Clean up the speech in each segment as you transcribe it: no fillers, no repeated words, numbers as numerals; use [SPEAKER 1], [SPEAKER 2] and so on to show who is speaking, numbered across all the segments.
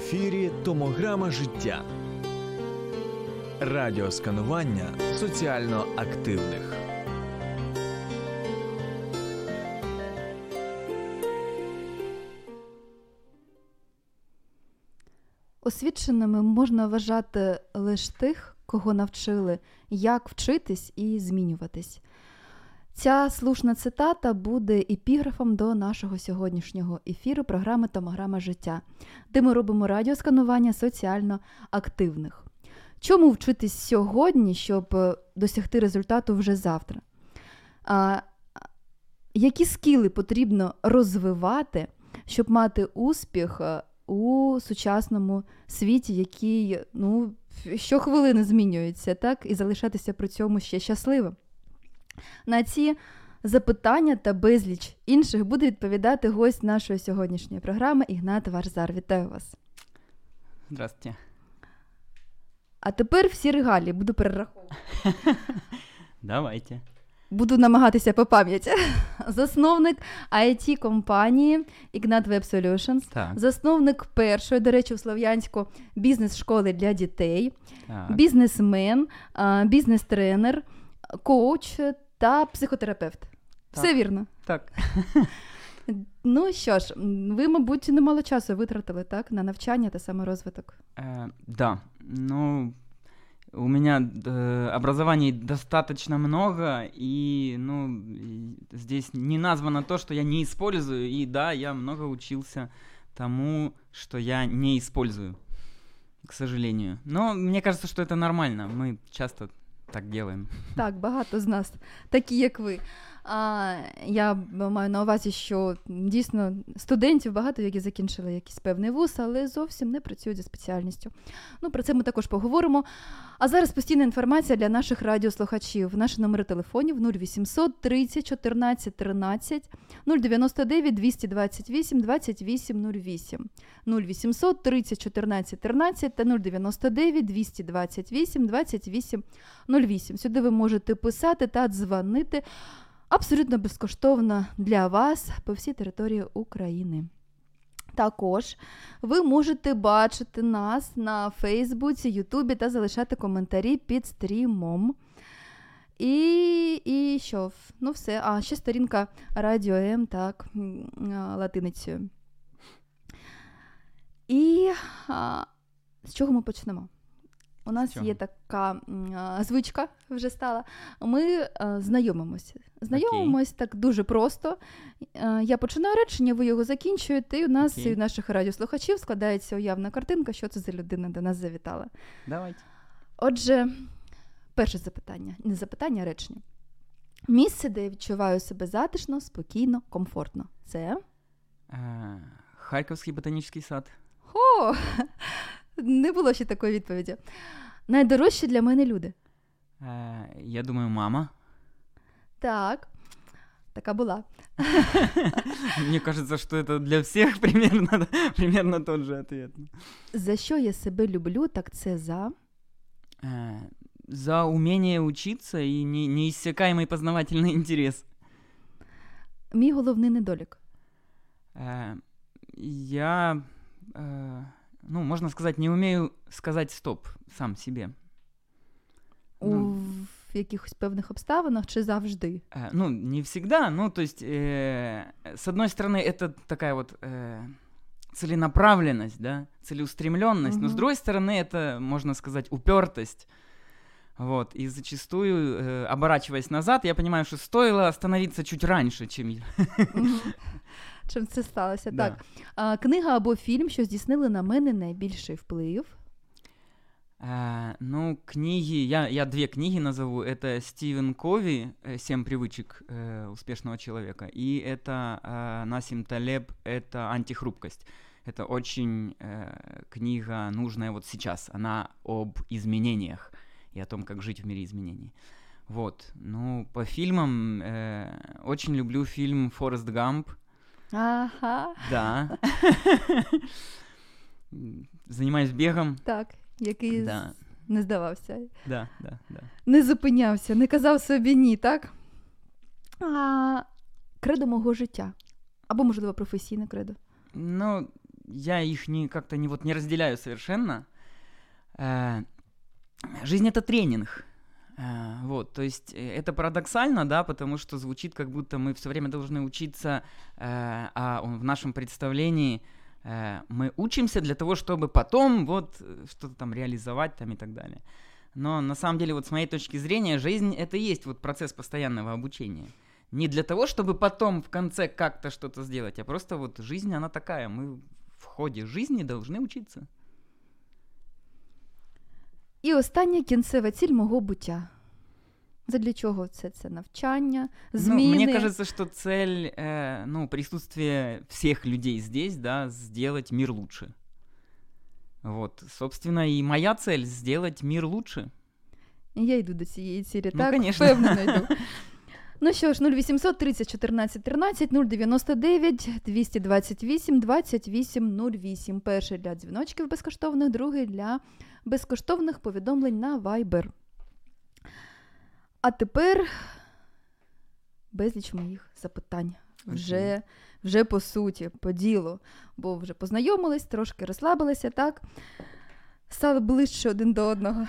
[SPEAKER 1] ефірі «Томограма життя». Радіосканування соціально активних.
[SPEAKER 2] Освіченими можна вважати лише тих, кого навчили, як вчитись і змінюватись. Ця слушна цитата буде епіграфом до нашого сьогоднішнього ефіру програми «Томограма життя», де ми робимо радіосканування соціально активних. Чому вчитись сьогодні, щоб досягти результату вже завтра? Які скіли потрібно розвивати, щоб мати успіх у сучасному світі, який щохвилини змінюється, так? І залишатися при цьому ще щасливим? На ці запитання та безліч інших буде відповідати гость нашої сьогоднішньої програми Ігнат Варзар. Вітаю вас.
[SPEAKER 3] Здравствуйте.
[SPEAKER 2] А тепер всі регалії буду перераховувати.
[SPEAKER 3] Давайте.
[SPEAKER 2] Буду намагатися по пам'яті. Засновник IT-компанії Ignat Web Solutions,
[SPEAKER 3] Так.
[SPEAKER 2] засновник першої, до речі, у Слов'янську бізнес-школи для дітей,
[SPEAKER 3] Так.
[SPEAKER 2] бізнесмен, бізнес-тренер, коуч та психотерапевт.
[SPEAKER 3] Так.
[SPEAKER 2] Все вірно?
[SPEAKER 3] Так.
[SPEAKER 2] Ну що ж, ви, мабуть, немало часу витратили, так, на навчання та саморозвиток.
[SPEAKER 3] Да, у меня образований достаточно много, и, здесь не названо то, что я не использую, и да, я много учился тому, что я не использую, к сожалению. Но мне кажется, что это нормально, мы часто так делаем.
[SPEAKER 2] Так, багато з нас такі, як ви. Я маю на увазі, що дійсно студентів багато, які закінчили якийсь певний вуз, але зовсім не працюють за спеціальністю. Про це ми також поговоримо. А зараз постійна інформація для наших радіослухачів. Наші номери телефонів 0800 30 14 13, 099 228 28 08, 0800 30 14 13 та 099 228 28 08. Сюди ви можете писати та дзвонити абсолютно безкоштовно для вас по всій території України. Також ви можете бачити нас на Фейсбуці, Ютубі та залишати коментарі під стрімом. І що? Все. Ще сторінка Радіо М, так, латиницею. І з чого ми почнемо? У нас є така звичка вже стала. Ми знайомимося. Знайомимось так дуже просто. Я починаю речення, ви його закінчуєте, і у нас і у наших радіослухачів складається уявна картинка, що це за людина до нас завітала.
[SPEAKER 3] Давайте.
[SPEAKER 2] Отже, перше запитання. Не запитання, а речення. Місце, де я відчуваю себе затишно, спокійно, комфортно. Це?
[SPEAKER 3] Харківський ботанічний сад.
[SPEAKER 2] О! Не було ще такої відповіді. Найдорожчі для мене люди?
[SPEAKER 3] Я думаю, мама.
[SPEAKER 2] Так, така була.
[SPEAKER 3] Мне кажется, что это для всех примерно тот же ответ.
[SPEAKER 2] За що я себе люблю, так це за?
[SPEAKER 3] За умение учиться и неиссякаемый познавательный интерес.
[SPEAKER 2] Мій головний недолік?
[SPEAKER 3] Я... можно сказать, не умею сказать стоп сам себе.
[SPEAKER 2] У якихось певних обставинах чи завжди?
[SPEAKER 3] Не всегда. То есть, с одной стороны, это такая вот целенаправленность, да, целеустремленность, но с другой стороны, это, можно сказать, упертость. Вот. И зачастую, оборачиваясь назад, я понимаю, что стоило остановиться чуть раньше, чем...
[SPEAKER 2] Чим це сталося?
[SPEAKER 3] Да.
[SPEAKER 2] Так. Книга або фільм, що здійснили на мене найбільший вплив?
[SPEAKER 3] Книги... Я две книги назову. Это Стивен Кови «7 привычек успешного человека», и это Насим Талеб это «Антихрупкость». Это очень книга нужная вот сейчас. Она об изменениях и о том, как жить в мире изменений. Вот. По фильмам очень люблю фильм «Форест Гамп».
[SPEAKER 2] Ага.
[SPEAKER 3] Да. Занимаюсь бегом.
[SPEAKER 2] Так, який не здавався.
[SPEAKER 3] Да.
[SPEAKER 2] Не зупинявся, не казав собі ні, так? Кредо мого життя. Або, можливо, професійне кредо.
[SPEAKER 3] я их как-то не разделяю совершенно. Жизнь — это тренинг. Вот, то есть это парадоксально, да, потому что звучит, как будто мы все время должны учиться, а в нашем представлении мы учимся для того, чтобы потом вот что-то там реализовать там и так далее. Но на самом деле, вот с моей точки зрения, жизнь — это и есть вот процесс постоянного обучения. Не для того, чтобы потом в конце как-то что-то сделать, а просто вот жизнь, она такая. Мы в ходе жизни должны учиться.
[SPEAKER 2] І остання кінцева ціль мого буття. Задля чого це навчання, зміни?
[SPEAKER 3] Мне кажется, что цель, присутствие всех людей здесь, да, сделать мир лучше. Вот, собственно, и моя цель — сделать мир лучше.
[SPEAKER 2] Я йду до цієї цілі,
[SPEAKER 3] Ну,
[SPEAKER 2] так?
[SPEAKER 3] конечно.
[SPEAKER 2] Впевнено йду. Ну що ж, 0800 30 14 13, 099 228 28 08. Перший для дзвіночків безкоштовних, другий для безкоштовних повідомлень на Viber. А тепер безліч моїх запитань. Вже по суті, по ділу. Бо вже познайомились, трошки розслабилися, так? Стали ближче один до одного.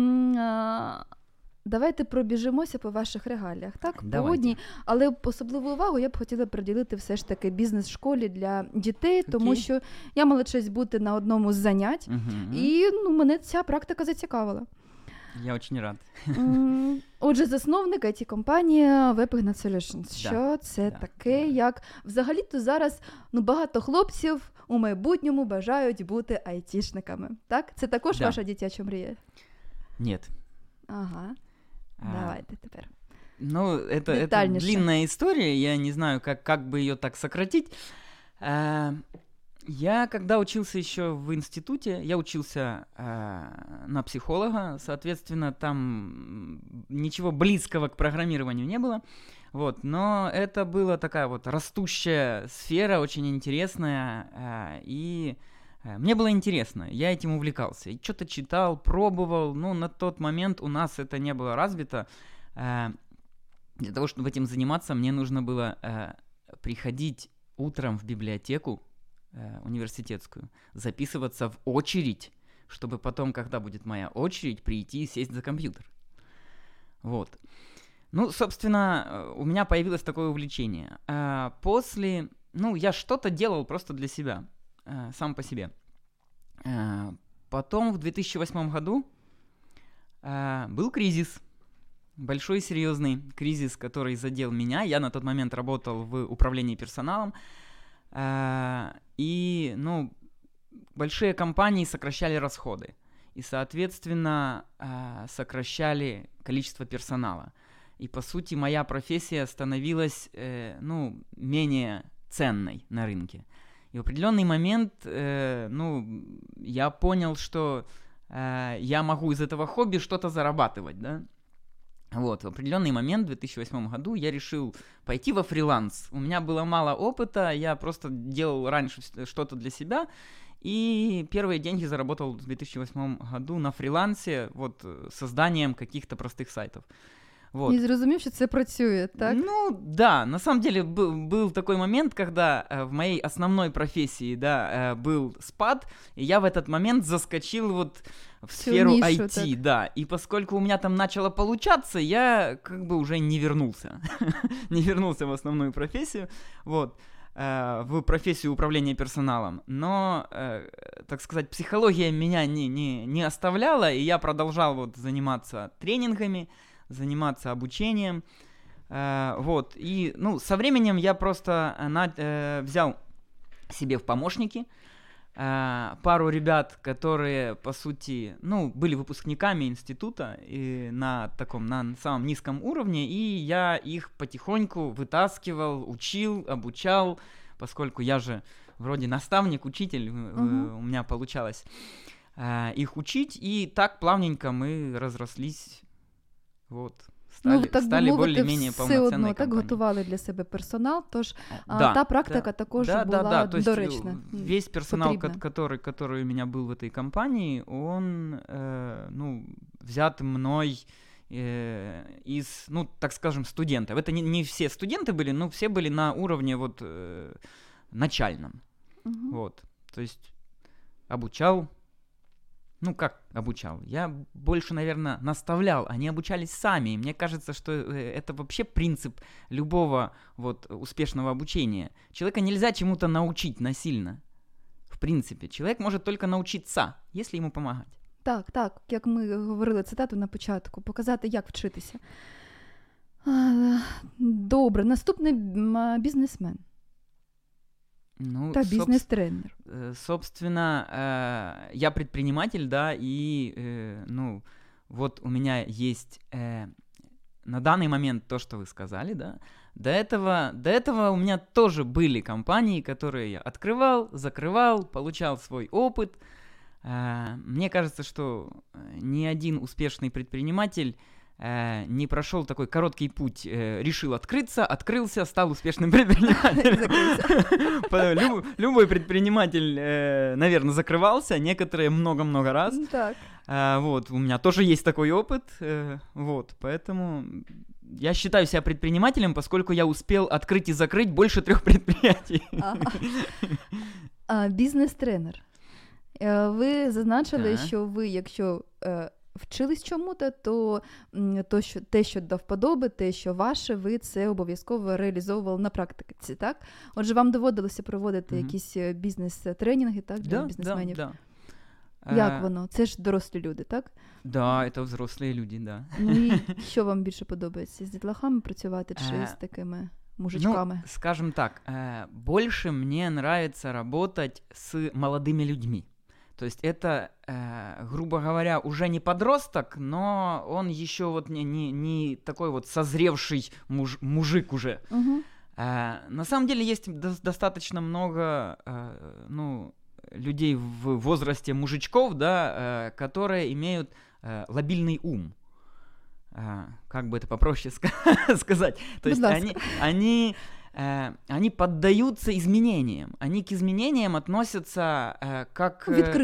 [SPEAKER 2] Давайте пробіжимося по ваших регаліях, так? По одній. Але особливу увагу я б хотіла приділити все ж таки бізнес-школі для дітей, тому що я мала честь бути на одному з занять, і мене ця практика зацікавила.
[SPEAKER 3] Я очень рад.
[SPEAKER 2] Отже, засновник IT-компанії WebIgnite Solutions. Що це таке? Як взагалі-то зараз багато хлопців у майбутньому бажають бути айтішниками, так? Це також ваша дитяча мрія?
[SPEAKER 3] Нет.
[SPEAKER 2] Ага. Давайте теперь.
[SPEAKER 3] Это длинная история, я не знаю, как бы ее так сократить. Я, когда учился еще в институте, я учился на психолога, соответственно, там ничего близкого к программированию не было, вот, но это была такая вот растущая сфера, очень интересная, и мне было интересно, я этим увлекался, и что-то читал, пробовал, на тот момент у нас это не было развито. Для того, чтобы этим заниматься, мне нужно было приходить утром в библиотеку университетскую, записываться в очередь, чтобы потом, когда будет моя очередь, прийти и сесть за компьютер. Вот. Собственно, у меня появилось такое увлечение. После, я что-то делал просто для себя, сам по себе. Потом в 2008 году был кризис, большой серьезный кризис, который задел меня. Я на тот момент работал в управлении персоналом, и, большие компании сокращали расходы и, соответственно, сокращали количество персонала. И, по сути, моя профессия становилась, менее ценной на рынке. И в определенный момент, я понял, что я могу из этого хобби что-то зарабатывать, да. Вот, в определенный момент, в 2008 году, я решил пойти во фриланс. У меня было мало опыта, я просто делал раньше что-то для себя, и первые деньги заработал в 2008 году на фрилансе, вот, созданием каких-то простых сайтов. Вот.
[SPEAKER 2] І зрозумів, що це працює, так?
[SPEAKER 3] Да, на самом деле был такой момент, когда в моей основной профессии, был спад, и я в этот момент заскочил вот в сферу
[SPEAKER 2] нишу,
[SPEAKER 3] IT,
[SPEAKER 2] так.
[SPEAKER 3] да, и поскольку у меня там начало получаться, я как бы уже не вернулся, не вернулся в основную профессию, вот, в профессию управления персоналом, но, так сказать, психология меня не оставляла, и я продолжал вот заниматься тренингами, заниматься обучением, вот, и, со временем я просто взял себе в помощники пару ребят, которые, по сути, были выпускниками института и на самом низком уровне, и я их потихоньку вытаскивал, учил, обучал, поскольку я же вроде наставник, учитель, у меня получалось их учить, и так плавненько мы разрослись. Вот, стали більш-менш повноцінною компанією.
[SPEAKER 2] Так готували для себе персонал, тож та практика також була доречна.
[SPEAKER 3] Весь персонал, который у меня был в этой компании, он взят мной из, так скажем, студентов. Это не все студенты были, но все были на уровне вот начальном. Вот. То есть обучал, ну как обучал? Я больше, наверное, наставлял, они обучались сами. И мне кажется, что это вообще принцип любого вот успешного обучения. Человека нельзя чему-то научить насильно. В принципі, чоловік може тільки навчитися, якщо йому допомагати.
[SPEAKER 2] Так, як ми говорили цитату на початку, показати, як вчитися. Добре, наступний бізнесмен.
[SPEAKER 3] Ну,
[SPEAKER 2] та бізнес-тренер.
[SPEAKER 3] Собственно, я предприниматель, да, и, ну, вот у меня есть на данный момент то, что вы сказали, да. До этого у меня тоже были компании, которые я открывал, закрывал, получал свой опыт. Мне кажется, что ни один успешный предприниматель не прошел такой короткий путь, решил открыться, открылся, стал успешным предпринимателем. Любой предприниматель, наверное, закрывался, некоторые много-много раз.
[SPEAKER 2] Так.
[SPEAKER 3] Вот, у меня тоже есть такой опыт, вот, поэтому я считаю себя предпринимателем, поскольку я успел открыть и закрыть больше 3 предприятий.
[SPEAKER 2] Бізнес-тренер. Ви зазначили,
[SPEAKER 3] Так.
[SPEAKER 2] що ви, якщо вчились чому-то, то те, що до вподоби, те, що ваше, ви це обов'язково реалізовували на практиці, так? Отже, вам доводилося проводити якісь бізнес-тренінги, так, для бізнесменів?
[SPEAKER 3] Да.
[SPEAKER 2] Як воно? Це ж дорослі люди, так?
[SPEAKER 3] Да, это взрослые люди, да.
[SPEAKER 2] Ну і що вам більше подобається? З дітлахами працювати чи з такими мужичками?
[SPEAKER 3] Ну, скажем так, больше мне нравится работать с молодыми людьми. То есть это, грубо говоря, уже не подросток, но он еще вот не такой вот созревший мужик уже.
[SPEAKER 2] Угу.
[SPEAKER 3] На самом деле есть достаточно много людей в возрасте мужичков, да, которые имеют лобильный ум. Как бы это попроще сказать. То есть они поддаются изменениям. Они к изменениям относятся как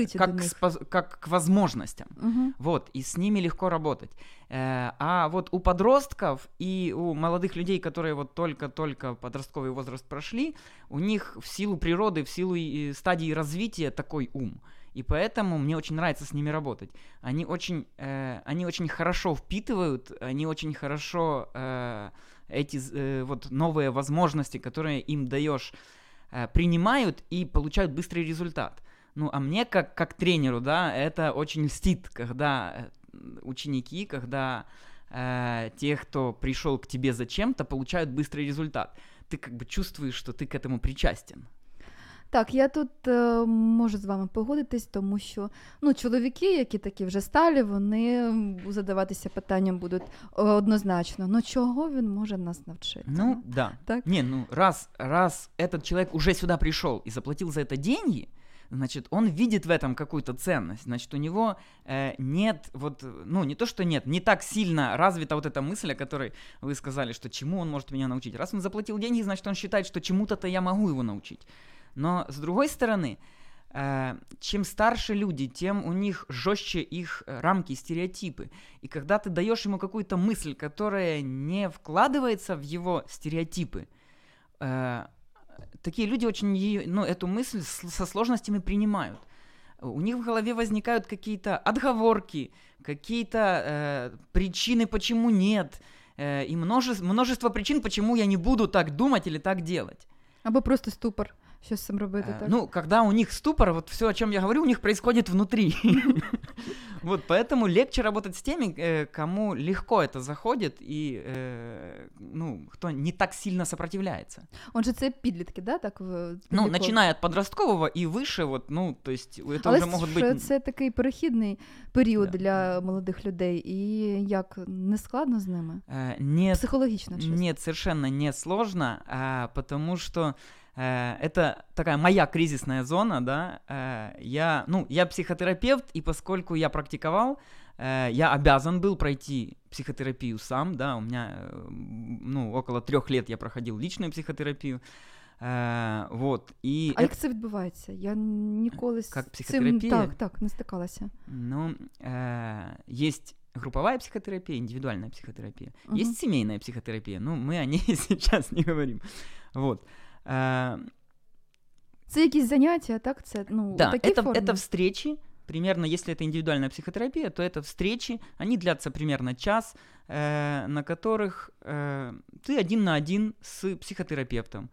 [SPEAKER 3] к возможностям.
[SPEAKER 2] Угу.
[SPEAKER 3] Вот, и с ними легко работать. А вот у подростков и у молодых людей, которые вот только подростковый возраст прошли, у них в силу природы, в силу стадии развития такой ум. И поэтому мне очень нравится с ними работать. Они очень хорошо впитывают, они очень хорошо эти вот новые возможности, которые им даешь, принимают и получают быстрый результат. Ну, а мне как тренеру, да, это очень льстит, когда ученики, когда те, кто пришел к тебе зачем-то, получают быстрый результат. Ты как бы чувствуешь, что ты к этому причастен.
[SPEAKER 2] Так, я тут можу з вами погодитись, тому що чоловіки, які такі вже сталі, вони задаватися питанням будуть однозначно. Ну чого він може нас навчити?
[SPEAKER 3] Ну, да.
[SPEAKER 2] Так?
[SPEAKER 3] Не, раз этот человек уже сюда пришел и заплатил за это деньги, значит, он видит в этом какую-то ценность. Значит, у него нет, вот, не то, что нет, не так сильно развита вот эта мысль, о которой вы сказали, что чему он может меня научить. Раз он заплатил деньги, значит, он считает, что чему-то я могу его научить. Но, с другой стороны, чем старше люди, тем у них жестче их рамки, стереотипы. И когда ты даешь ему какую-то мысль, которая не вкладывается в его стереотипы, такие люди очень эту мысль со сложностями принимают. У них в голове возникают какие-то отговорки, какие-то причины, почему нет, и множество причин, почему я не буду так думать или так делать.
[SPEAKER 2] Або просто ступор. Що з цим робити, так?
[SPEAKER 3] Когда у них ступор, вот все, о чем я говорю, у них происходит внутри. Вот, поэтому легче работать с теми, кому легко это заходит и, кто не так сильно сопротивляется.
[SPEAKER 2] Отже, це підлітки, да? Так,
[SPEAKER 3] начиная от подросткового и выше, вот, то есть это уже могут быть...
[SPEAKER 2] Але це такий перехідний період для молодих людей, і як, не складно з ними?
[SPEAKER 3] Нет,
[SPEAKER 2] психологічно? Чисто.
[SPEAKER 3] Нет, совершенно не сложно, потому что это такая моя кризисная зона, да, я психотерапевт, и поскольку я практиковал, я обязан был пройти психотерапию сам, да, у меня, около 3 лет я проходил личную психотерапию, вот, и...
[SPEAKER 2] А як це відбувається? Я ніколи з
[SPEAKER 3] цим
[SPEAKER 2] не стикалася.
[SPEAKER 3] Есть групповая психотерапия, индивидуальная психотерапия, есть семейная психотерапия, мы о ней сейчас не говорим, вот.
[SPEAKER 2] Це якісь заняття, так? Це,
[SPEAKER 3] Да,
[SPEAKER 2] такі форми?
[SPEAKER 3] это встречи, примерно, если это индивидуальная психотерапия, то это встречи, они длятся примерно час, на которых ты один на один с психотерапевтом.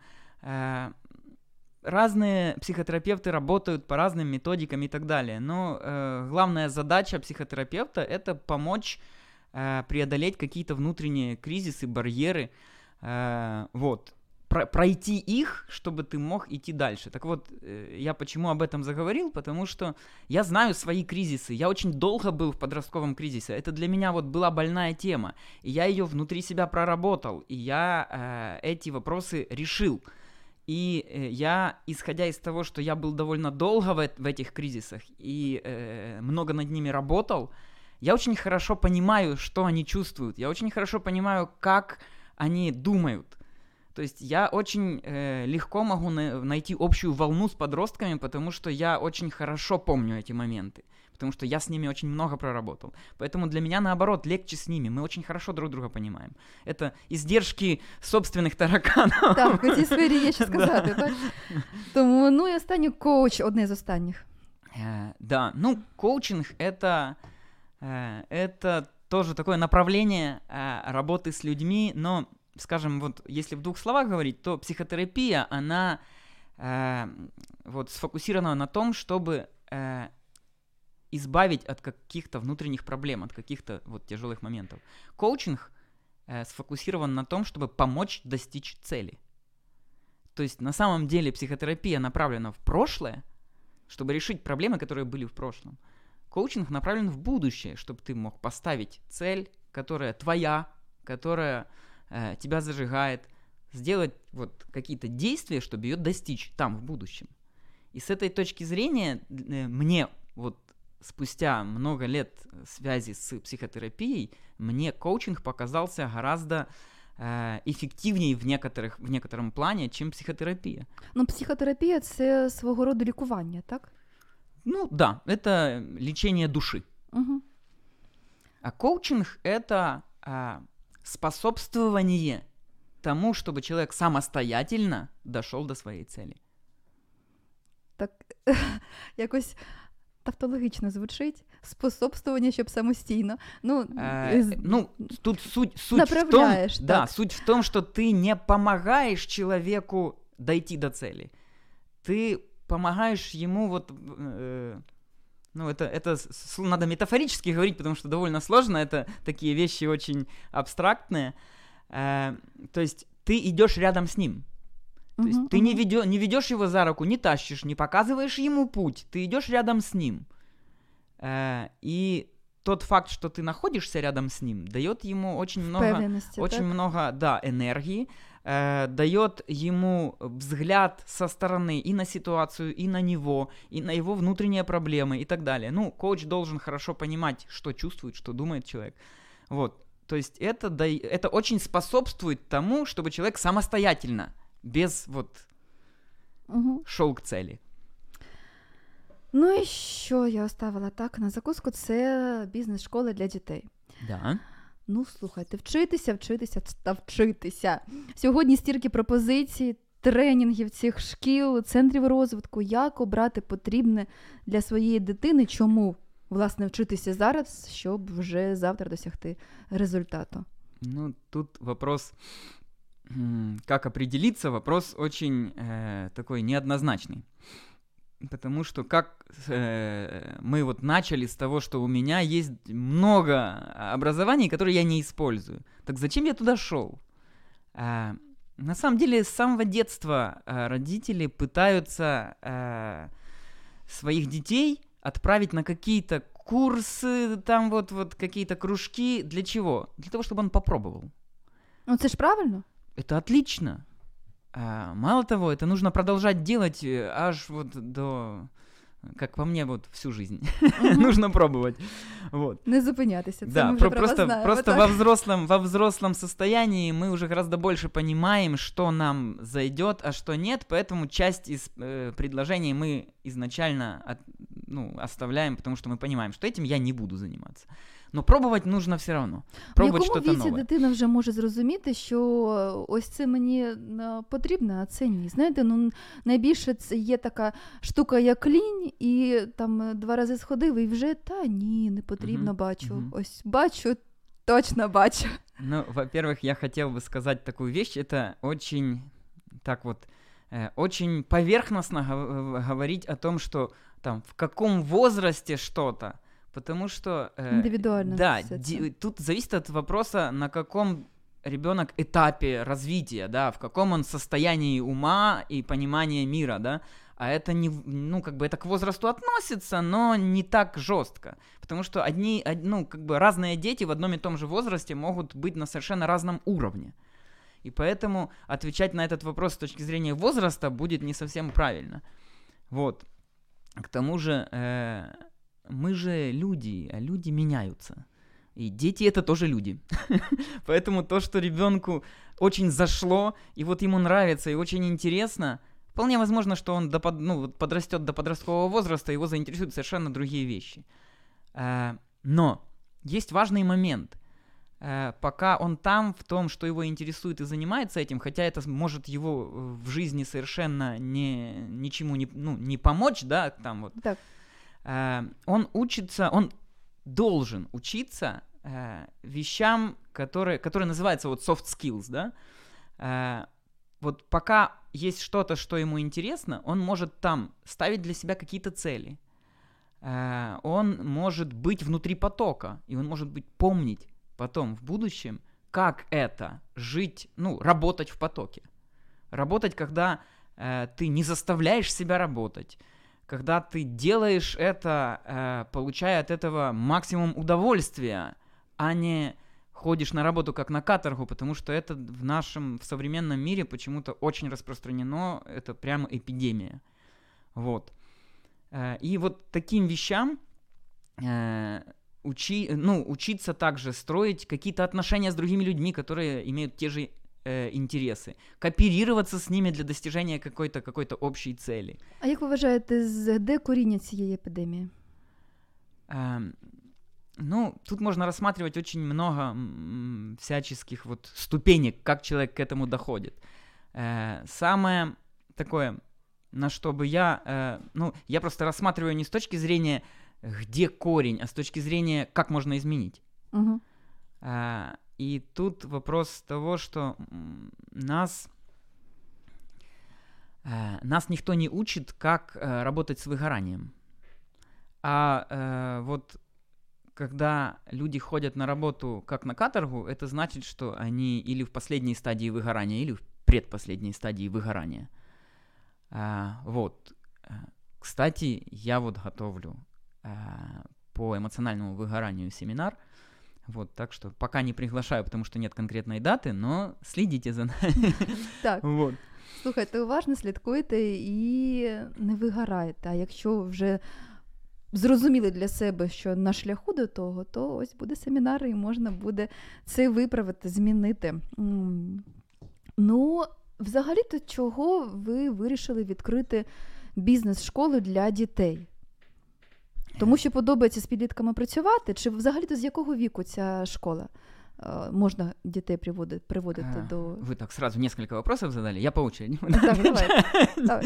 [SPEAKER 3] Разные психотерапевты работают по разным методикам и так далее, но главная задача психотерапевта — это помочь преодолеть какие-то внутренние кризисы, барьеры, вот, пройти их, чтобы ты мог идти дальше. Так вот, я почему об этом заговорил, потому что я знаю свои кризисы, я очень долго был в подростковом кризисе, это для меня вот была больная тема, и я ее внутри себя проработал, и я эти вопросы решил. И я, исходя из того, что я был довольно долго в этих кризисах и много над ними работал, я очень хорошо понимаю, что они чувствуют, я очень хорошо понимаю, как они думают. То есть я очень легко могу найти общую волну с подростками, потому что я очень хорошо помню эти моменты, потому что я с ними очень много проработал. Поэтому для меня, наоборот, легче с ними, мы очень хорошо друг друга понимаем. Это издержки собственных тараканов.
[SPEAKER 2] Так, у цій сфері є що сказати, так? Тому, і останній коуч, одне з останніх.
[SPEAKER 3] Да, коучинг это тоже такое направление работы с людьми, но, скажем, вот если в двух словах говорить, то психотерапия, она вот сфокусирована на том, чтобы избавить от каких-то внутренних проблем, от каких-то вот тяжелых моментов. Коучинг сфокусирован на том, чтобы помочь достичь цели. То есть на самом деле психотерапия направлена в прошлое, чтобы решить проблемы, которые были в прошлом. Коучинг направлен в будущее, чтобы ты мог поставить цель, которая твоя, которая тебя зажигает, сделать вот какие-то действия, чтобы ее достичь там, в будущем. И с этой точки зрения мне вот спустя много лет связи с психотерапией, мне коучинг показался гораздо ефективнее в некотором плані, чим психотерапія.
[SPEAKER 2] Психотерапія – це свого роду лікування, так?
[SPEAKER 3] Да, это лечение души.
[SPEAKER 2] Угу.
[SPEAKER 3] А коучинг – это способствование тому, чтобы человек самостоятельно дошел до своей цели.
[SPEAKER 2] Так, якось тавтологічно звучить. Способствування, щоб самостійно.
[SPEAKER 3] Тут суть
[SPEAKER 2] направляешь,
[SPEAKER 3] в том, да, суть в том, что ты не помогаешь человеку дойти до цели. Ты помогаешь ему вот... это надо метафорически говорить, потому что довольно сложно, это такие вещи очень абстрактные. То есть ты идешь рядом с ним. То есть ты не ведешь его за руку, не тащишь, не показываешь ему путь, ты идешь рядом с ним. И тот факт, что ты находишься рядом с ним, дает ему очень много, да, энергии, дает ему взгляд со стороны и на ситуацию, и на него, и на его внутренние проблемы и так далее. Коуч должен хорошо понимать, что чувствует, что думает человек. Вот. То есть это очень способствует тому, чтобы человек самостоятельно, без шел к цели.
[SPEAKER 2] І що я оставила так на закуску, це бізнес-школи для дітей.
[SPEAKER 3] Да.
[SPEAKER 2] Слухайте, вчитися. Сьогодні стільки пропозицій, тренінгів цих шкіл, центрів розвитку, як обрати потрібне для своєї дитини, чому, власне, вчитися зараз, щоб вже завтра досягти результату.
[SPEAKER 3] Тут вопрос, как определиться, вопрос очень такой неоднозначный. Потому что мы вот начали с того, что у меня есть много образований, которые я не использую. Так зачем я туда шел? На самом деле, с самого детства родители пытаются своих детей отправить на какие-то курсы, там вот какие-то кружки. Для чего? Для того, чтобы он попробовал.
[SPEAKER 2] Це ж правильно.
[SPEAKER 3] Это отлично. Мало того, это нужно продолжать делать аж вот до, как по мне, вот всю жизнь. Нужно пробовать. Вот.
[SPEAKER 2] Не зупинятися. Це
[SPEAKER 3] да,
[SPEAKER 2] ми вже про вас знаємо.
[SPEAKER 3] Просто во взрослом состоянии мы уже гораздо больше понимаем, что нам зайдет, а что нет, поэтому часть из предложений мы изначально оставляем, потому что мы понимаем, что этим я не буду заниматься. Но пробувати нужно все равно. Пробувати щось нове.
[SPEAKER 2] В якому віці дитина вже може зрозуміти, що ось це мені потрібно, а це ні? Знаєте, найбільше це є така штука, як лінь, і там 2 рази сходив, і вже, не потрібно, бачу. Ось бачу, точно бачу.
[SPEAKER 3] Во-первых, я хотел бы сказать такую вещь, это очень, очень поверхностно говорить о том, что там в каком возрасте что-то, потому что...
[SPEAKER 2] Индивидуально.
[SPEAKER 3] Да, тут зависит от вопроса, на каком ребенок этапе развития, да, в каком он состоянии ума и понимания мира, да, а это не, это к возрасту относится, но не так жестко, потому что разные дети в одном и том же возрасте могут быть на совершенно разном уровне, и поэтому отвечать на этот вопрос с точки зрения возраста будет не совсем правильно, вот. К тому же мы же люди, а люди меняются. И дети — это тоже люди. Поэтому то, что ребенку очень зашло, и вот ему нравится, и очень интересно, вполне возможно, что он подрастет до подросткового возраста, его заинтересуют совершенно другие вещи. Но есть важный момент. Пока он там, в том, что его интересует и занимается этим, хотя это может его в жизни совершенно ничему не помочь, да, там вот.
[SPEAKER 2] Так.
[SPEAKER 3] Он учится, он должен учиться вещам, которые называются вот soft skills, да. Вот пока есть что-то, что ему интересно, он может там ставить для себя какие-то цели. Он может быть внутри потока, и он может помнить потом в будущем, как это жить, работать в потоке. Работать, когда ты не заставляешь себя работать, когда ты делаешь это, получая от этого максимум удовольствия, а не ходишь на работу как на каторгу, потому что это в современном мире почему-то очень распространено, это прямо эпидемия. Вот. И вот таким вещам учиться также строить какие-то отношения с другими людьми, которые имеют те же интереси, кооперироваться з ними для достижения какой-то общей цели.
[SPEAKER 2] А як ви вважаєте, де коріння цієї епідемії?
[SPEAKER 3] Тут можно рассматривать очень много всяческих ступенек, как человек к этому доходит. Самое такое, на что бы я просто рассматриваю не с точки зрения, где корень, а с точки зрения, как можно изменить.
[SPEAKER 2] Угу.
[SPEAKER 3] И тут вопрос того, что нас никто не учит, как работать с выгоранием. Вот когда люди ходят на работу как на каторгу, это значит, что они или в последней стадии выгорания, или в предпоследней стадии выгорания. Вот. Кстати, я готовлю по эмоциональному выгоранию семинар. Вот, так что пока не приглашаю, потому что нет конкретной даты, но следите за нами.
[SPEAKER 2] Так,
[SPEAKER 3] вот.
[SPEAKER 2] Слухайте, уважно слідкуйте і не вигораєте. А якщо вже зрозуміли для себе, що на шляху до того, то ось буде семінар і можна буде це виправити, змінити. Взагалі-то чого ви вирішили відкрити бізнес-школу для дітей? Тому що подобається з підлітками працювати? Чи взагалі-то з якого віку ця школа? Можна дітей приводити до...
[SPEAKER 3] Ви так сразу несколько вопросов задали, я по очереди.
[SPEAKER 2] Так, давай.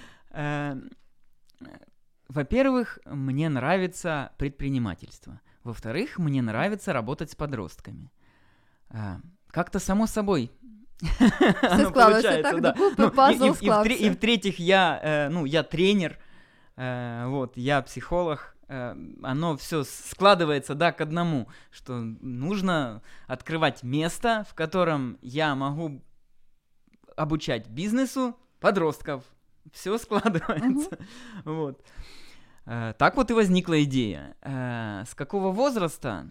[SPEAKER 3] Во-первых, мне нравится предпринимательство. Во-вторых, мне нравится работать с подростками. Как-то само собой
[SPEAKER 2] все склалося, так, докупи пазл склався.
[SPEAKER 3] И в-третьих, я тренер, я психолог, оно все складывается, к одному, что нужно открывать место, в котором я могу обучать бизнесу подростков. Все складывается. Вот. Так вот и возникла идея. С какого возраста?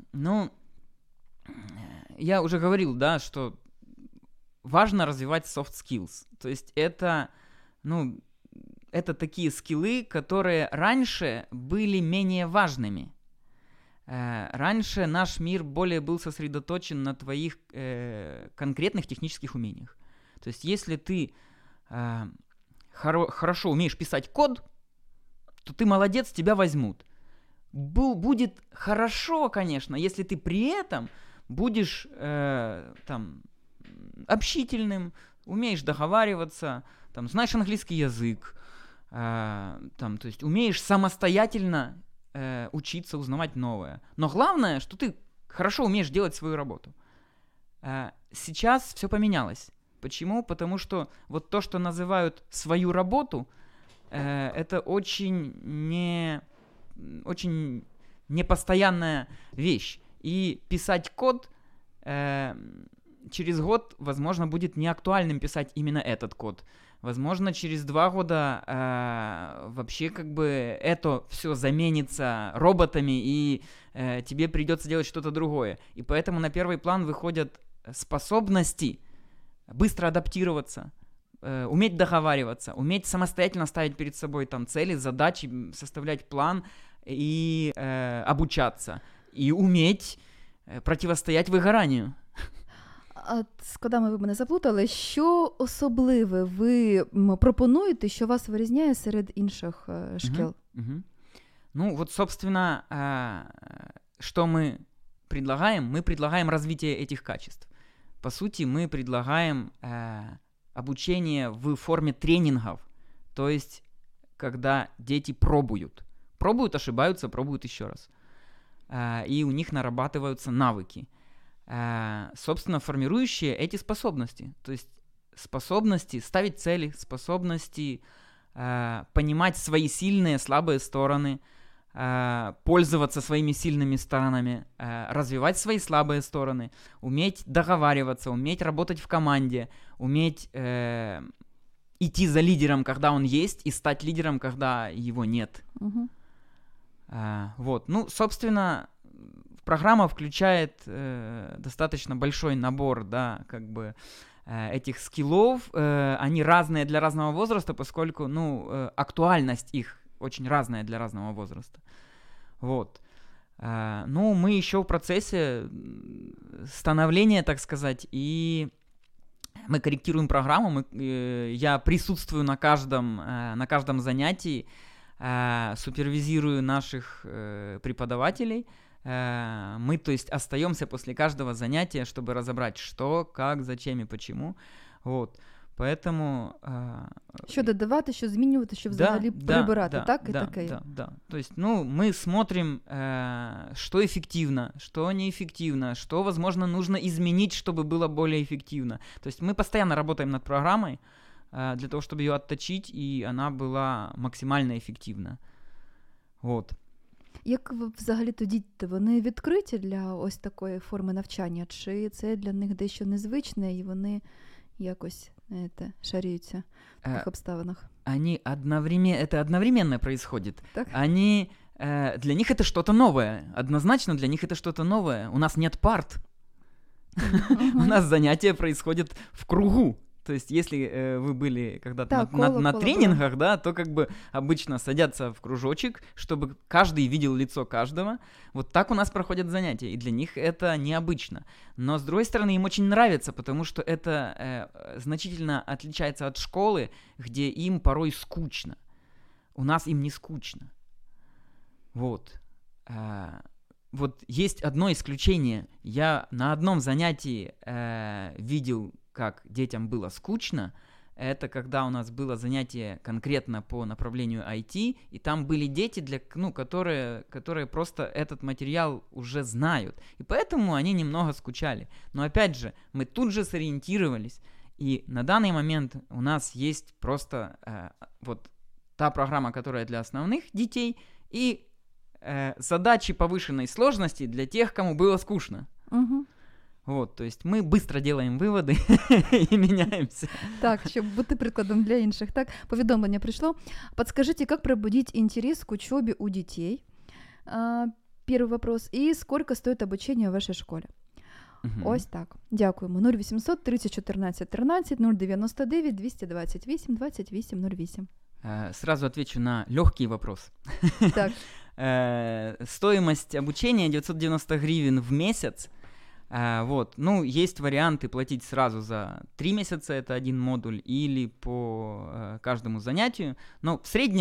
[SPEAKER 3] Я уже говорил, что важно развивать soft skills. То есть это такие скиллы, которые раньше были менее важными. Раньше наш мир более был сосредоточен на твоих конкретных технических умениях. То есть если ты хорошо умеешь писать код, что ты молодец, тебя возьмут. Будет хорошо, конечно, если ты при этом будешь там общительным, умеешь договариваться, там, знаешь английский язык, там, то есть умеешь самостоятельно учиться, узнавать новое. Но главное, что ты хорошо умеешь делать свою работу. Сейчас все поменялось. Почему? Потому что вот то, что называют свою работу, это очень непостоянная вещь. И писать код через год, возможно, будет неактуальным писать именно этот код. Возможно, через 2 года вообще как бы это все заменится роботами, и тебе придется делать что-то другое. И поэтому на первый план выходят способности быстро адаптироваться, уметь договариваться, уметь самостоятельно ставить перед собой там цели, задачи, составлять план и обучаться. И уметь противостоять выгоранию.
[SPEAKER 2] З кодами ви мене заплутали. Що особливе ви пропонуєте, що вас вирізняє серед інших шкіл?
[SPEAKER 3] Ну, вот, собственно, что мы предлагаем? Мы предлагаем развитие этих качеств. По сути, мы предлагаем обучение в форме тренингов. То есть, когда дети пробуют. Пробуют, ошибаются, пробуют еще раз. И у них нарабатываются навыки, собственно, формирующие эти способности. То есть способности ставить цели, способности понимать свои сильные, слабые стороны, пользоваться своими сильными сторонами, развивать свои слабые стороны, уметь договариваться, уметь работать в команде, уметь идти за лидером, когда он есть, и стать лидером, когда его нет. Вот. Ну, собственно, программа включает достаточно большой набор, да, как бы этих скиллов. Они разные для разного возраста, поскольку, ну, актуальность их очень разная для разного возраста. Вот. Ну, мы еще в процессе становления, так сказать, и мы корректируем программу. Я присутствую на каждом занятии, супервизирую наших преподавателей. Мы, то есть, остаемся после каждого занятия, чтобы разобрать, что, как, зачем и почему. Вот. Поэтому...
[SPEAKER 2] Що додавати, що змінювати, що взагалі прибирати, так? І таке.
[SPEAKER 3] Да. То есть, ну, мы смотрим, что эффективно, что неэффективно, что, возможно, нужно изменить, чтобы было более эффективно. То есть мы постоянно работаем над программой для того, чтобы ее отточить, и она была максимально эффективна. Вот.
[SPEAKER 2] Як взагалі-то діти, вони відкриті для ось такої форми навчання? Чи це для них дещо незвичне, і вони якось, знаєте, шарюються в таких обставинах?
[SPEAKER 3] Это одновременно происходит.
[SPEAKER 2] Так?
[SPEAKER 3] Для них это что-то новое. Однозначно для них это что-то новое. У нас нет парт. У нас занятия происходят в кругу. То есть, если вы были когда-то на тренингах, да, то как бы обычно садятся в кружочек, чтобы каждый видел лицо каждого. Вот так у нас проходят занятия, и для них это необычно. Но, с другой стороны, им очень нравится, потому что это значительно отличается от школы, где им порой скучно. У нас им не скучно. Вот. Вот есть одно исключение. Я на одном занятии видел, как детям было скучно. Это когда у нас было занятие конкретно по направлению IT, и там были дети, которые просто этот материал уже знают. И поэтому они немного скучали. Но опять же, мы тут же сориентировались, и на данный момент у нас есть просто вот та программа, которая для основных детей, и задачи повышенной сложности для тех, кому было скучно.
[SPEAKER 2] Угу.
[SPEAKER 3] Вот, то есть ми швидко робимо виводи і міняємося.
[SPEAKER 2] Так, щоб бути прикладом для інших. Так, повідомлення прийшло. Подскажите, как пробудить интерес к учебе у детей? Первый вопрос. И сколько стоит обучение в вашей школе? Ось так. Дякуємо. 0800 30 14 13 099 228 28 08.
[SPEAKER 3] Сразу отвечу на легкий вопрос.
[SPEAKER 2] Так.
[SPEAKER 3] Стоимость обучения 990 гривен в месяц. Вот. Ну, есть варианты платить сразу за 3 месяца, это один модуль, или по каждому занятию. Но в среднем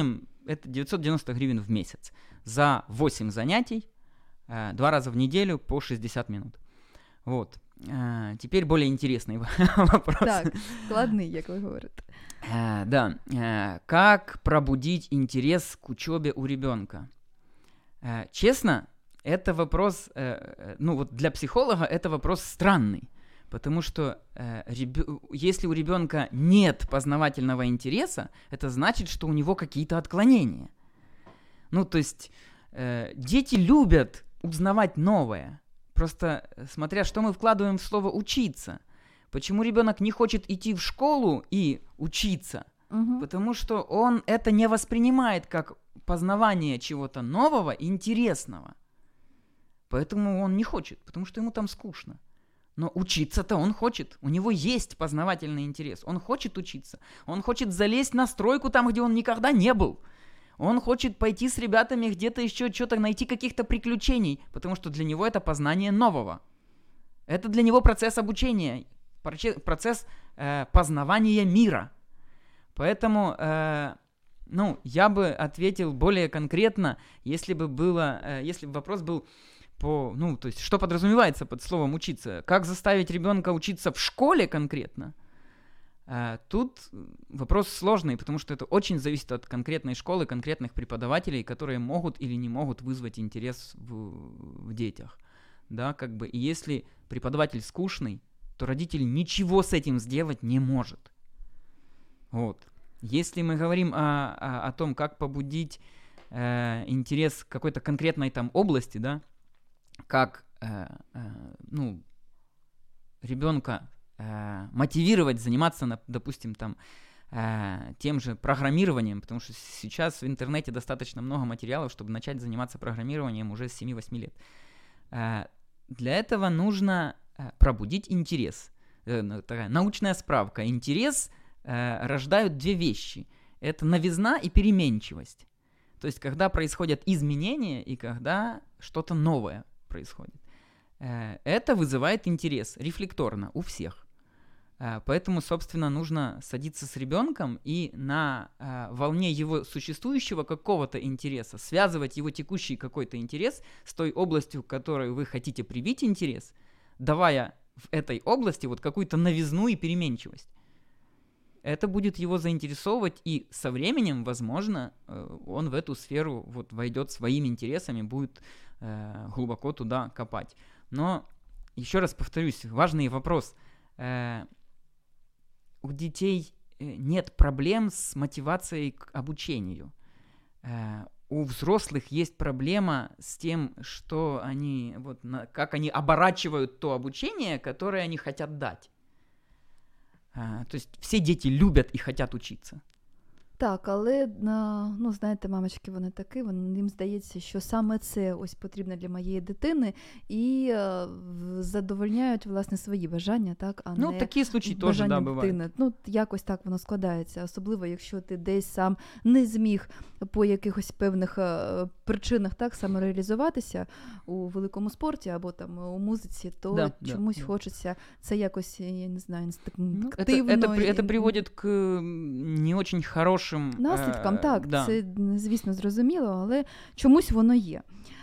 [SPEAKER 3] это 990 гривен в месяц за 8 занятий, 2 раза в неделю по 60 минут. Вот. Теперь более интересный вопрос.
[SPEAKER 2] Так, складний, як ви говорите.
[SPEAKER 3] Да. Как пробудить интерес к учебе у ребенка? Честно, это вопрос, ну вот для психолога это вопрос странный, потому что если у ребенка нет познавательного интереса, это значит, что у него какие-то отклонения. Ну, то есть дети любят узнавать новое, просто смотря, что мы вкладываем в слово «учиться». Почему ребенок не хочет идти в школу и учиться? Потому что он это не воспринимает как познавание чего-то нового и интересного. Поэтому он не хочет, потому что ему там скучно. Но учиться-то он хочет. У него есть познавательный интерес. Он хочет учиться. Он хочет залезть на стройку там, где он никогда не был. Он хочет пойти с ребятами где-то еще что-то найти, каких-то приключений, потому что для него это познание нового. Это для него процесс обучения, процесс познавания мира. Поэтому, я бы ответил более конкретно, если бы вопрос был то есть, что подразумевается под словом «учиться». Как заставить ребенка учиться в школе конкретно? Тут вопрос сложный, потому что это очень зависит от конкретной школы, конкретных преподавателей, которые могут или не могут вызвать интерес в детях. Да, как бы, и если преподаватель скучный, то родитель ничего с этим сделать не может. Вот. Если мы говорим о том, как побудить интерес к какой-то конкретной там области, да, как ребенка мотивировать заниматься, допустим, там, тем же программированием, потому что сейчас в интернете достаточно много материалов, чтобы начать заниматься программированием уже с 7-8 лет. Для этого нужно пробудить интерес. Такая научная справка. Интерес рождают две вещи. Это новизна и переменчивость. То есть, когда происходят изменения и когда что-то новое происходит. Это вызывает интерес рефлекторно у всех. Поэтому, собственно, нужно садиться с ребенком и на волне его существующего какого-то интереса связывать его текущий какой-то интерес с той областью, к которой вы хотите привить интерес, давая в этой области вот какую-то новизну и переменчивость. Это будет его заинтересовывать, и со временем, возможно, он в эту сферу вот войдет своими интересами, будет глубоко туда копать. Но, еще раз повторюсь, важный вопрос. У детей нет проблем с мотивацией к обучению. У взрослых есть проблема с тем, что они, как они оборачивают то обучение, которое они хотят дать. То есть всі діти люблять і хочуть учитися.
[SPEAKER 2] Так, але, знаєте, мамочки, вони такі, їм здається, що саме це ось потрібно для моєї дитини, і задовольняють, власне, свої бажання, так, а не
[SPEAKER 3] такі случаї теж, да, бувають.
[SPEAKER 2] Якось так воно складається, особливо, якщо ти десь сам не зміг по якихось певних причинах, так, самореалізуватися у великому спорті або там у музиці, то чомусь хочеться це якось, я не знаю, інстинктивно.
[SPEAKER 3] Это приводит к не очень хорошим
[SPEAKER 2] наслідкам, так, да. Це, звісно, зрозуміло, але чомусь воно є.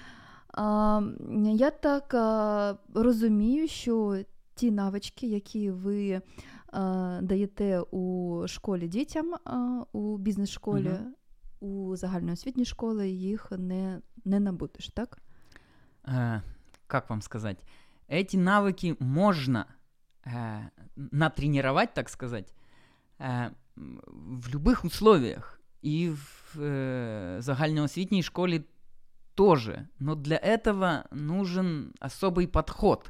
[SPEAKER 2] Я так розумію, що ті навички, які ви даєте у школі дітям, у бізнес-школі, у загальноосвітній школі, їх не набудеш, так?
[SPEAKER 3] Как вам сказать? Эти навыки можно натренировать, так сказать, в любых условиях, и в загальноосвітній школі тоже, но для этого нужен особый подход.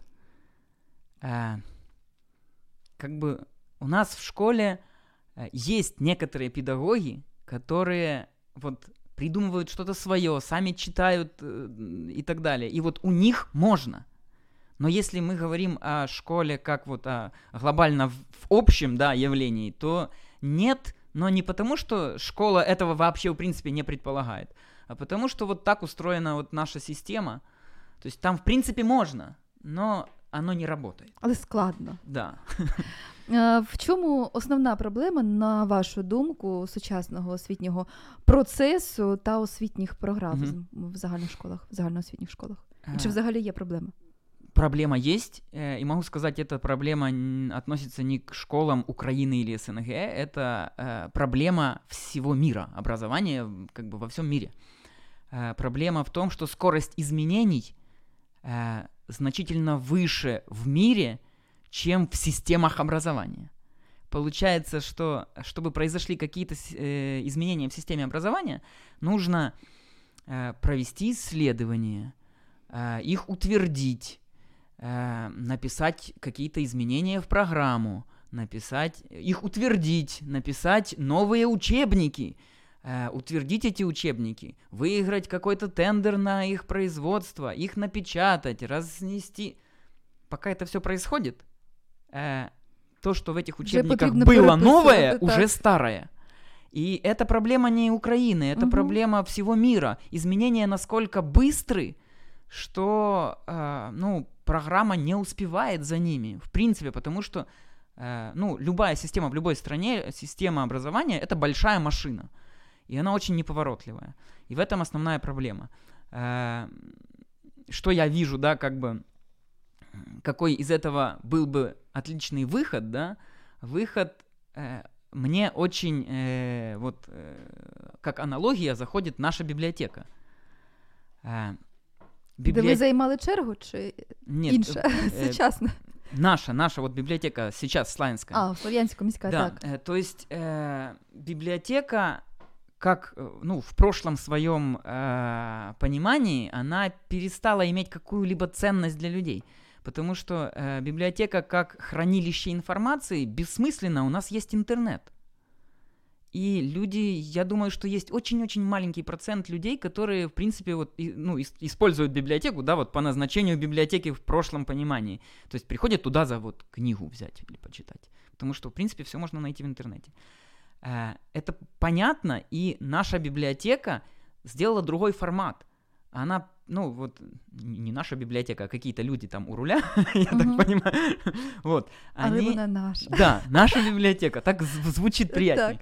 [SPEAKER 3] Как бы у нас в школе есть некоторые педагоги, которые вот придумывают что-то свое, сами читают и так далее, и вот у них можно. Но если мы говорим о школе как вот глобально в общем, да, явлении, то нет, но не потому, что школа этого вообще в принципе не предполагает, а потому что вот так устроена вот наша система. То есть там в принципе можно, но оно не работает.
[SPEAKER 2] Але складно.
[SPEAKER 3] Да.
[SPEAKER 2] В чому основна проблема, на вашу думку, сучасного освітнього процесу та освітніх програм в загальних школах, в загальноосвітніх школах? Чи взагалі є проблема?
[SPEAKER 3] Проблема есть, и могу сказать, эта проблема относится не к школам Украины или СНГ, это проблема всего мира, образования как бы во всем мире. Проблема в том, что скорость изменений значительно выше в мире, чем в системах образования. Получается, что чтобы произошли какие-то изменения в системе образования, нужно провести исследования, их утвердить, написать какие-то изменения в программу, их утвердить, написать новые учебники, утвердить эти учебники, выиграть какой-то тендер на их производство, их напечатать, разнести. Пока это все происходит, то, что в этих учебниках было новое, уже старое. И это проблема не Украины, это проблема всего мира. Изменения насколько быстры, что программа не успевает за ними, в принципе, потому что любая система в любой стране, система образования — это большая машина, и она очень неповоротливая. И в этом основная проблема. Что я вижу, да, как бы, какой из этого был бы отличный выход, да? Выход мне очень, как аналогия, заходит наша библиотека.
[SPEAKER 2] Де ви займали чергу, чи інша, сучасна?
[SPEAKER 3] Наша вот библиотека сейчас славянская.
[SPEAKER 2] Слов'янська міська,
[SPEAKER 3] да,
[SPEAKER 2] так.
[SPEAKER 3] То есть библиотека, как, в прошлом своем понимании, она перестала иметь какую-либо ценность для людей. Потому что библиотека как хранилище информации бессмысленна, у нас есть интернет. И люди, я думаю, что есть очень-очень маленький процент людей, которые, в принципе, используют библиотеку, да, вот по назначению библиотеки в прошлом понимании. То есть приходят туда за книгу взять или почитать. Потому что, в принципе, все можно найти в интернете. Это понятно, и наша библиотека сделала другой формат. Она, не наша библиотека, а какие-то люди там у руля, я так понимаю. Вот.
[SPEAKER 2] Але вона наша.
[SPEAKER 3] Да, наша библиотека, так звучит приятнее.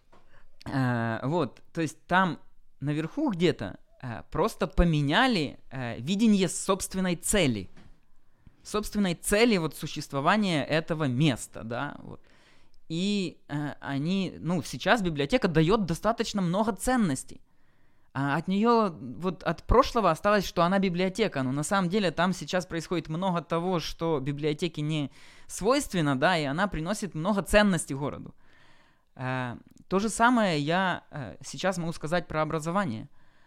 [SPEAKER 3] То есть там наверху где-то просто поменяли видение собственной цели. Собственной цели существования этого места, да, вот. И они, сейчас библиотека дает достаточно много ценностей. А от нее, от прошлого осталось, что она библиотека, но на самом деле там сейчас происходит много того, что библиотеке не свойственно, да, и она приносит много ценностей городу. То же самое я сейчас могу сказать про образование.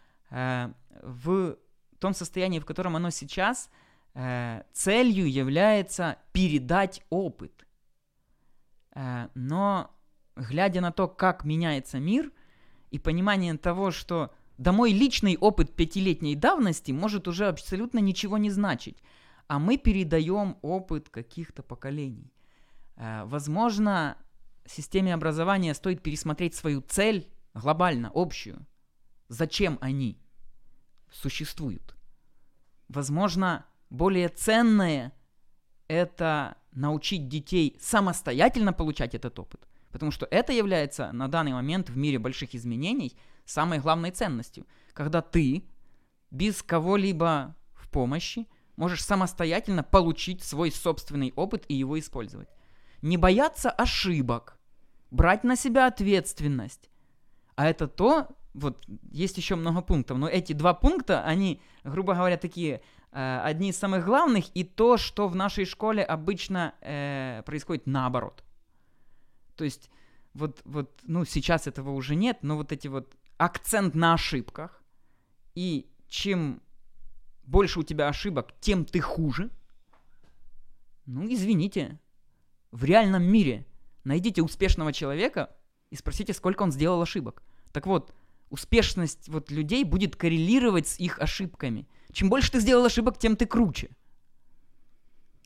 [SPEAKER 3] В том состоянии, в котором оно сейчас, целью является передать опыт. Но глядя на то, как меняется мир, и понимание того, что да мой личный опыт 5-летней давности может уже абсолютно ничего не значить, а мы передаем опыт каких-то поколений. Возможно, системе образования стоит пересмотреть свою цель глобально, общую. Зачем они существуют? Возможно, более ценное — это научить детей самостоятельно получать этот опыт. Потому что это является на данный момент в мире больших изменений самой главной ценностью. Когда ты без кого-либо в помощи можешь самостоятельно получить свой собственный опыт и его использовать. Не бояться ошибок, брать на себя ответственность. А это есть еще много пунктов, но эти 2 пункта, они, грубо говоря, такие, одни из самых главных, и то, что в нашей школе обычно происходит наоборот. То есть, сейчас этого уже нет, но эти акцент на ошибках, и чем больше у тебя ошибок, тем ты хуже. Извините, в реальном мире найдите успешного человека и спросите, сколько он сделал ошибок. Так вот, успешность людей будет коррелировать с их ошибками. Чем больше ты сделал ошибок, тем ты круче.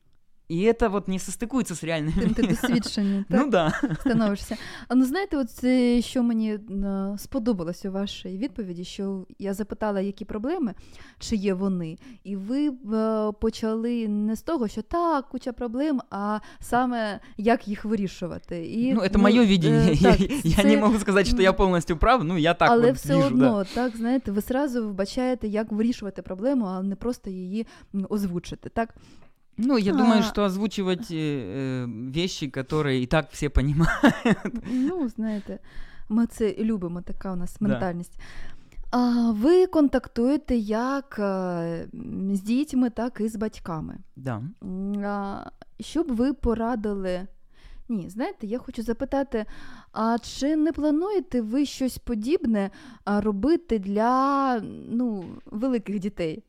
[SPEAKER 3] И это вот не состыкується з реальними.
[SPEAKER 2] Тим ти досвідчені, так?
[SPEAKER 3] Ну да.
[SPEAKER 2] Становишся. А ну знаєте, от це, що мені сподобалось у вашій відповіді, що я запитала, які проблеми, чи є вони, і ви почали не з того, що так, куча проблем, а саме як їх вирішувати. І,
[SPEAKER 3] ну, це моє видіння.
[SPEAKER 2] Так,
[SPEAKER 3] я не можу сказати, що я повністю прав, ну я так
[SPEAKER 2] але
[SPEAKER 3] от
[SPEAKER 2] все
[SPEAKER 3] вижу,
[SPEAKER 2] одно,
[SPEAKER 3] да.
[SPEAKER 2] так, знаєте, ви сразу вбачаєте, як вирішувати проблему, а не просто її озвучити, так?
[SPEAKER 3] Ну, я думаю, что озвучивать вещи, которые и так все понимают.
[SPEAKER 2] Ну, знаєте, ми це любимо, така у нас ментальність. Ви контактуєте як з дітьми, так і з батьками.
[SPEAKER 3] Да.
[SPEAKER 2] Що б ви порадили? Ні, знаєте, я хочу запитати, а чи не плануєте ви щось подібне робити для, великих дітей?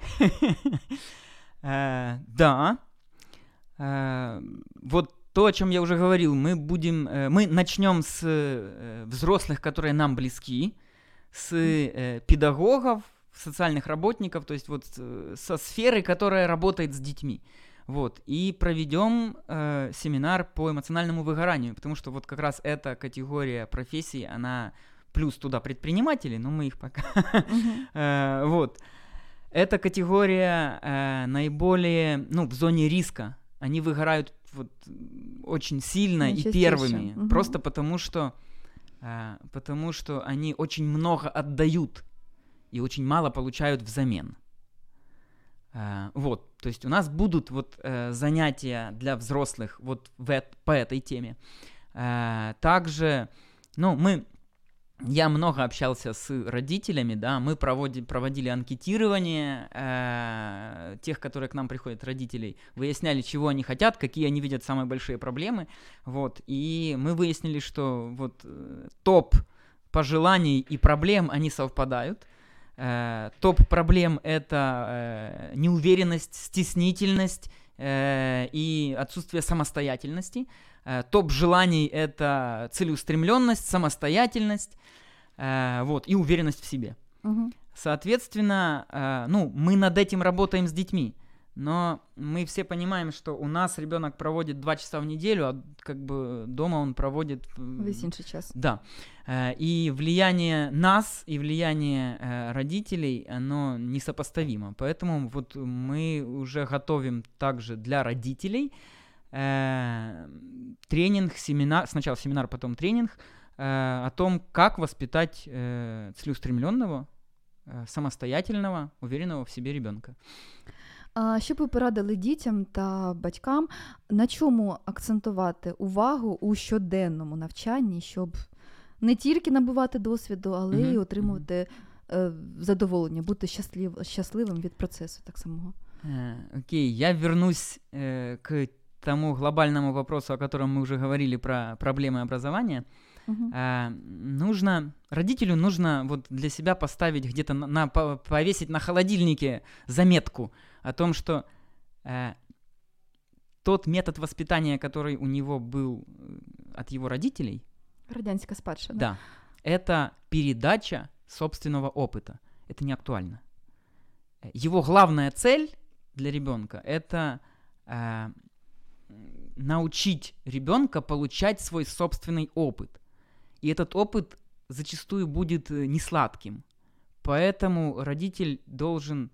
[SPEAKER 3] Да. Вот то, о чем я уже говорил, мы начнем с взрослых, которые нам близки, с педагогов, социальных работников, то есть вот со сферы, которая работает с детьми. Вот, и проведем семинар по эмоциональному выгоранию, потому что вот как раз эта категория профессий, она плюс туда предприниматели, но мы их пока... Вот. Эта категория наиболее, в зоне риска. Они выгорают вот очень сильно и первыми, просто потому что они очень много отдают и очень мало получают взамен. Вот, то есть у нас будут вот занятия для взрослых вот по этой теме. Также, я много общался с родителями, да, мы проводили анкетирование тех, которые к нам приходят, родителей, выясняли, чего они хотят, какие они видят самые большие проблемы, вот, и мы выяснили, что вот топ пожеланий и проблем, они совпадают. Топ проблем — это неуверенность, стеснительность и отсутствие самостоятельности. Топ желаний — это целеустремленность, самостоятельность, вот, и уверенность в себе. Соответственно, мы над этим работаем с детьми, но мы все понимаем, что у нас ребенок проводит 2 часа в неделю, а как бы дома он проводит...
[SPEAKER 2] Весь инший час.
[SPEAKER 3] Да. И влияние нас, и влияние родителей, оно несопоставимо. Поэтому вот мы уже готовим также для родителей тренинг, семинар, сначала семинар, потом тренинг, о том, как воспитать целеустремленного, самостоятельного, уверенного в себе ребенка.
[SPEAKER 2] А що б ви порадили дітям та батькам, на чому акцентувати увагу у щоденному навчанні, щоб не тільки набувати досвіду, але й отримувати задоволення, бути щасливим від процесу так самого?
[SPEAKER 3] Окей, я вернусь к тому глобальному вопросу, о котором мы уже говорили, про проблемы образования. Родителю нужно вот для себя поставить где-то, повесить на холодильнике заметку о том, что тот метод воспитания, который у него был от его родителей,
[SPEAKER 2] радянська спадщина.
[SPEAKER 3] Да, это передача собственного опыта. Это не актуально. Его главная цель для ребенка — это научить ребенка получать свой собственный опыт. И этот опыт зачастую будет несладким. Поэтому родитель должен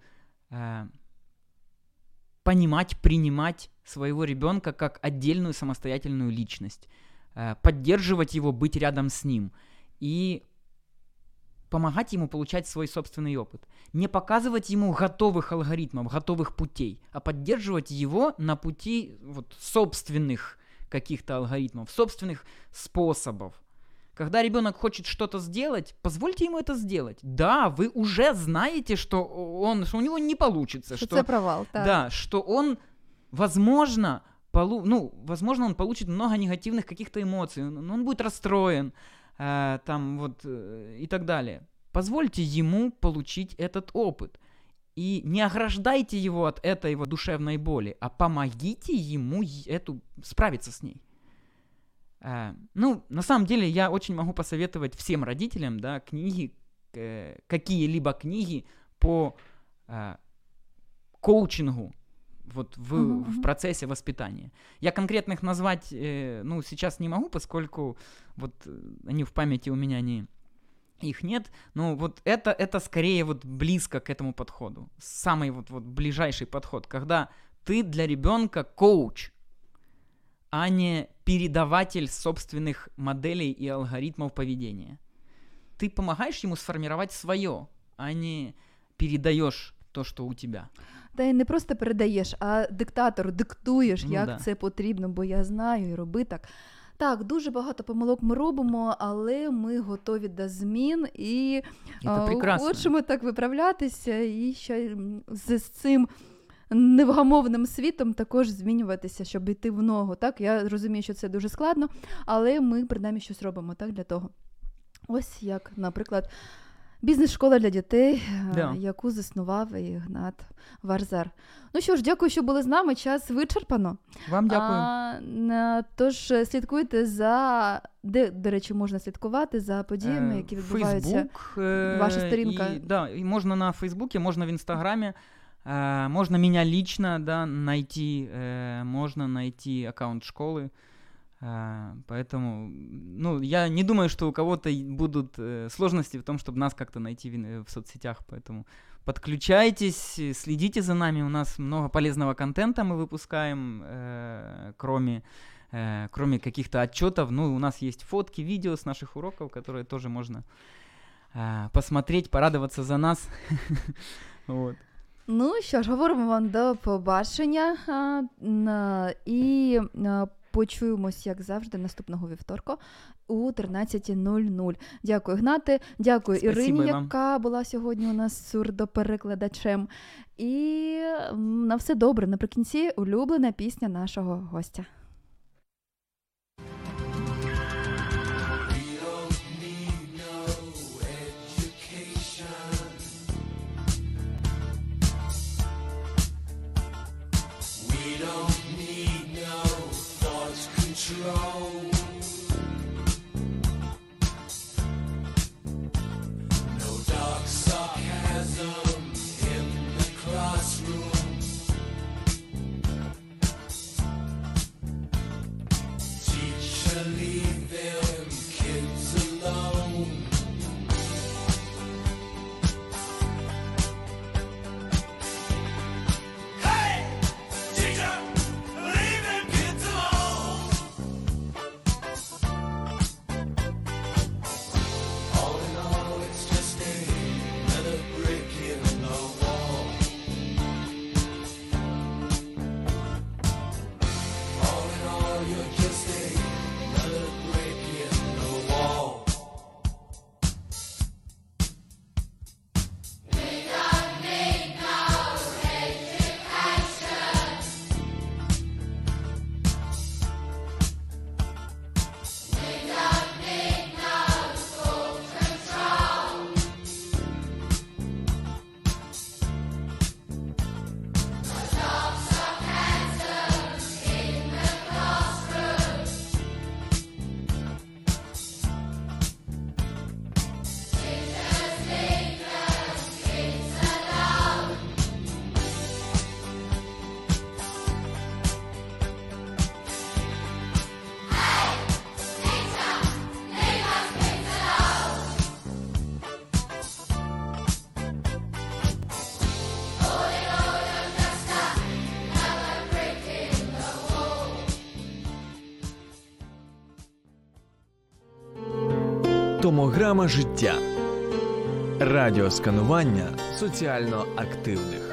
[SPEAKER 3] понимать, принимать своего ребенка как отдельную самостоятельную личность, поддерживать его, быть рядом с ним и помогать ему получать свой собственный опыт. Не показывать ему готовых алгоритмов, готовых путей, а поддерживать его на пути вот собственных каких-то алгоритмов, собственных способов. Когда ребенок хочет что-то сделать, позвольте ему это сделать. Да, вы уже знаете, что у него не получится.
[SPEAKER 2] Что это провал, так.
[SPEAKER 3] Да, что он, возможно, возможно, он получит много негативных каких-то эмоций, он будет расстроен, и так далее. Позвольте ему получить этот опыт. И не ограждайте его от этой его душевной боли, а помогите ему справиться с ней. На самом деле, я очень могу посоветовать всем родителям, да, книги, какие-либо книги по коучингу вот в процессе воспитания. Я конкретных назвать, сейчас не могу, поскольку вот они в памяти у меня их нет, но вот это скорее вот близко к этому подходу. Самый вот ближайший подход, когда ты для ребенка коуч, а не передаватель собственных моделей и алгоритмов поведения. Ты помогаешь ему сформировать свое, а не передаешь то, що у тебе.
[SPEAKER 2] Та й не просто передаєш, а диктуєш, як це потрібно, бо я знаю і роби так. Так, дуже багато помилок ми робимо, але ми готові до змін і хочемо так виправлятися і ще з цим невгамовним світом також змінюватися, щоб йти в ногу. Так, я розумію, що це дуже складно, але ми принаймні щось робимо так для того. Ось як, наприклад, бізнес-школа для дітей, яку заснував Ігнат Варзар. Ну що ж, дякую, що були з нами. Час вичерпано.
[SPEAKER 3] Вам дякую.
[SPEAKER 2] Тож слідкуйте де, до речі, можна слідкувати за подіями, які відбуваються.
[SPEAKER 3] Facebook,
[SPEAKER 2] ваша сторінка.
[SPEAKER 3] И можна на Фейсбуке, можна в Інстаграмі, можно меня лично найти, можно найти аккаунт школы. Поэтому, я не думаю, что у кого-то будут сложности в том, чтобы нас как-то найти в соцсетях, поэтому подключайтесь, следите за нами, у нас много полезного контента мы выпускаем, кроме каких-то отчетов, у нас есть фотки, видео с наших уроков, которые тоже можно посмотреть, порадоваться за нас. Вот.
[SPEAKER 2] Ну що ж, говоримо вам до побачення і почуємось, як завжди, наступного вівторка у 13:00. Дякую, Гнате, дякую Ірині, яка була сьогодні у нас сурдоперекладачем. І на все добре. Наприкінці улюблена пісня нашого гостя.
[SPEAKER 4] No dark sarcasm in the classroom. Teacher, leave them kids alone. Hey, teacher, leave them kids alone. All in all, it's just another brick in the wall. All in all, you're just another brick in the wall.
[SPEAKER 1] Томограма життя. Радіосканування соціально активних.